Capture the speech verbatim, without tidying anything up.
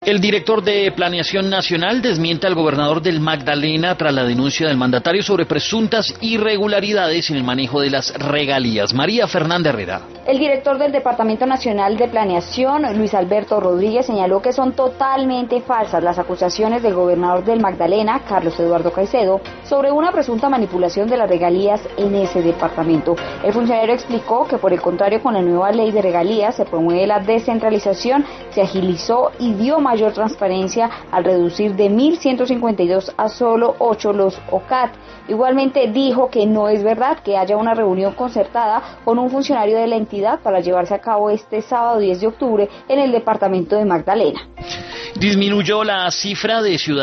El director de Planeación Nacional desmiente al gobernador del Magdalena tras la denuncia del mandatario sobre presuntas irregularidades en el manejo de las regalías. María Fernanda Herrera. El director del Departamento Nacional de Planeación, Luis Alberto Rodríguez, señaló que son totalmente falsas las acusaciones del gobernador del Magdalena, Carlos Eduardo Caicedo, sobre una presunta manipulación de las regalías en ese departamento. El funcionario explicó que, por el contrario, con la nueva ley de regalías se promueve la descentralización, se agilizó y dio mayor transparencia al reducir de mil ciento cincuenta y dos a solo ocho los O C A T. Igualmente dijo que no es verdad que haya una reunión concertada con un funcionario de la entidad para llevarse a cabo este sábado diez de octubre en el departamento de Magdalena. Disminuyó la cifra de ciudadanos